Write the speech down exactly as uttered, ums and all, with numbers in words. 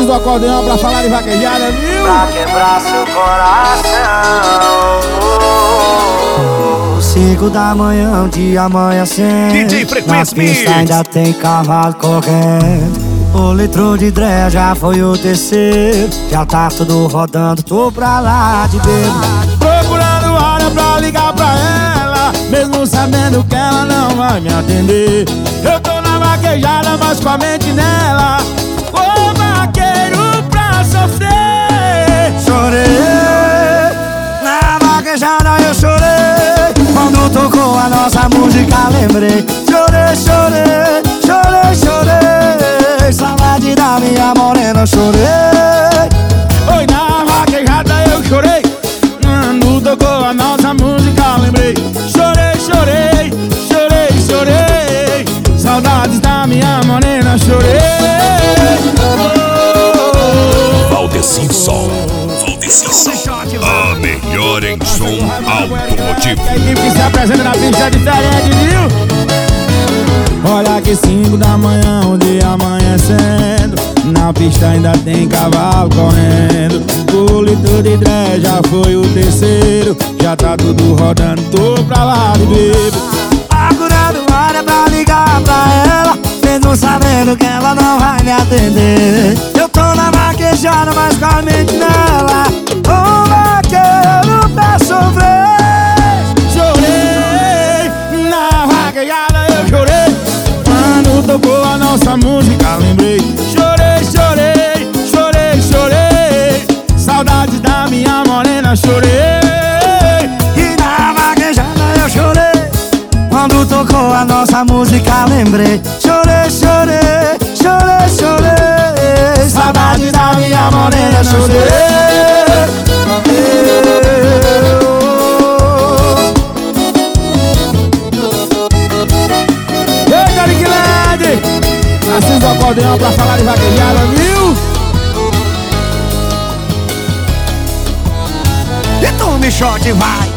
Assis do acordeão pra falar de vaquejada, viu? Pra quebrar seu coração. Cinco da manhã, um dia amanhecendo. D J Frequência na pista ainda tem cavalo correndo. O litro de dré já foi o terceiro. Já tá tudo rodando, tô pra lá de bebo. Procurando hora pra ligar pra ela, mesmo sabendo que ela não vai me atender. Eu tô na vaquejada, mas com a mente nela. Ô vaqueiro pra sofrer. Chorei, na vaquejada eu chorei. Quando tocou a nossa música lembrei. Chorei, chorei, chorei, chorei. Saudade da minha morena, chorei. Oi, na vaquejada eu chorei. Quando tocou a nossa música lembrei. Chorei, chorei, chorei, chorei. Saudades da minha morena, chorei. Valdeci Som. Valdeci Som. A melhor em som automotivo. A equipe que se apresenta na pista é diferente, viu? Olha que cinco da manhã, o dia amanhecendo. Na pista ainda tem cavalo correndo. O litro de dré já foi o terceiro. Já tá tudo rodando, tô pra lá de bebo. Procurando hora pra ligar pra ela, mesmo sabendo que ela não vai me atender. Eu tô na vaquejada, mas com a mente nela. Um vaqueiro pra sofrer. Chorei, na vaquejada eu chorei. Quando tocou a nossa música lembrei. Chorei, chorei, chorei, chorei. Saudades da minha morena, chorei. E na vaquejada eu chorei. Quando tocou a nossa música lembrei. Chorei, chorei, chorei, chorei. Saudade da minha morena, chorei. Eita, Liquilade! Assis do acordeão pra falar de vaquejada, viu? E tu, Michote, vai!